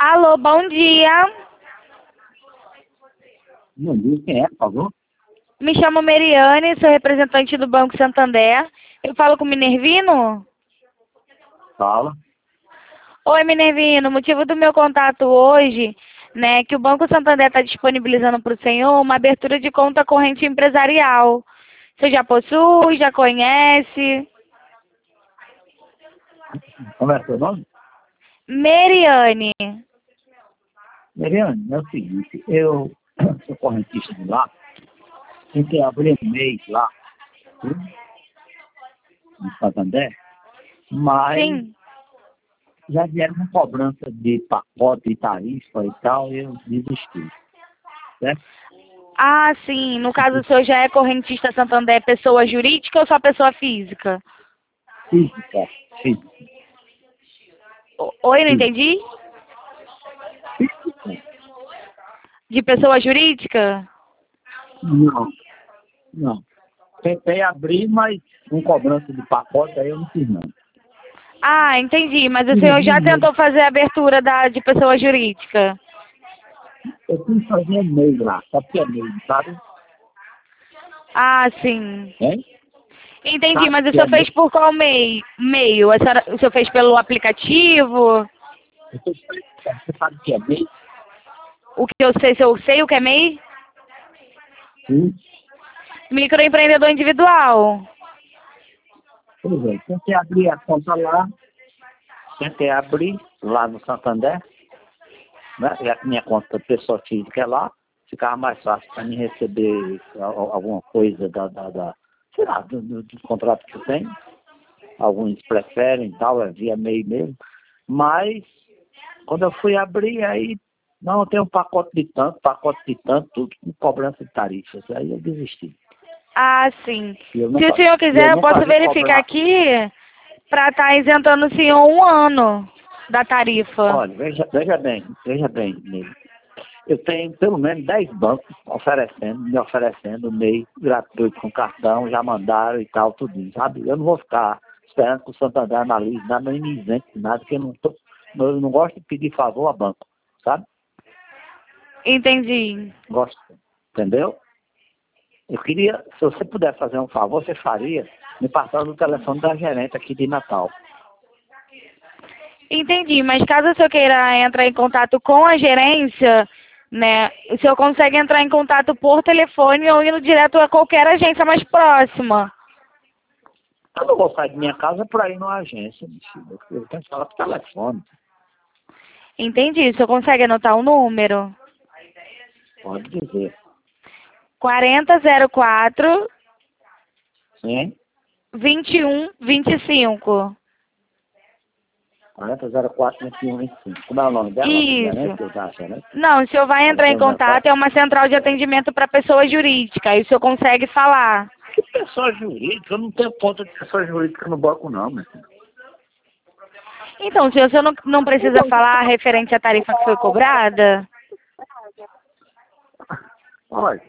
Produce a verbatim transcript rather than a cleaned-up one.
Alô, bom dia. Bom dia, quem é, por favor? Me chamo Meriane, sou representante do Banco Santander. Eu falo com o Minervino? Fala. Oi, Minervino. O motivo do meu contato hoje, né, é que o Banco Santander está disponibilizando para o senhor uma abertura de conta corrente empresarial. Você já possui, já conhece? Como é seu nome? Meriane. Mariane, é o seguinte, eu sou correntista de lá, tentei abrir um mês lá, viu? No Santander, mas Sim. já vieram com cobrança de pacote e tarifa e tal, e eu desisti, certo? Ah, sim. No caso, o senhor já é correntista Santander, pessoa jurídica ou só pessoa física? Física, física, O- Oi, não física, entendi? física. De pessoa jurídica? Não, não. Tentei abrir, mas com cobrança de pacote, aí eu não fiz não. Ah, entendi. Mas o Fiz senhor já um mês. tentou fazer a abertura da, de pessoa jurídica? Eu fui fazer um mês lá, só que é mês, sabe? Ah, sim. Hein? Entendi, Sabe mas o que é senhor mês? fez por qual mei, meio? A senhora- o senhor fez pelo aplicativo? Você sabe que é mês? O que eu sei, se eu sei o que é mei? Sim. Microempreendedor individual. Pois é, tentei abrir a conta lá, tentei abrir lá no Santander, né? Já que minha conta pessoa física é lá, ficava mais fácil para mim receber al- alguma coisa da, da, da sei lá, do, do, do contrato que eu tenho. Alguns preferem e tal, é via e-mail mesmo. Mas, quando eu fui abrir, aí, não, tem um pacote de tanto, pacote de tanto, tudo com cobrança de tarifas. Aí eu desisti. Ah, sim. E eu Se o nunca, senhor e eu quiser, eu nunca posso vi verificar cobrar. aqui para estar isentando o senhor um ano da tarifa. Olha, veja, veja bem, veja bem, Ney. Eu tenho pelo menos dez bancos oferecendo, me oferecendo MEI gratuito com cartão, já mandaram e tal, tudo, sabe? Eu não vou ficar esperando que o Santander analise nada, nem me isente de nada, porque eu não, tô, eu não gosto de pedir favor a banco, sabe? Entendi. Gosto, entendeu? Eu queria, se você puder fazer um favor, você faria, me passando o telefone da gerente aqui de Natal. Entendi, mas caso o senhor queira entrar em contato com a gerência, né, o senhor consegue entrar em contato por telefone ou indo direto a qualquer agência mais próxima. Eu não vou sair de minha casa para ir numa agência, meu filho. Eu tenho que falar por telefone. Entendi, o senhor consegue anotar o número? Pode dizer. quarenta zero quatro, Sim? vinte e um, vinte e cinco. quarenta zero quatro, vinte e um, vinte e cinco. Como é o nome dela? Isso. Gerente? Eu já, gerente? Não, o senhor vai entrar em Telefone zero contato, quatro. é uma central de atendimento para pessoa jurídica, aí o senhor consegue falar. Que pessoa jurídica? Eu não tenho conta de pessoa jurídica no banco, não, meu filho. Então, se o senhor não, não precisa falar referente à tarifa que foi cobrada? Olha,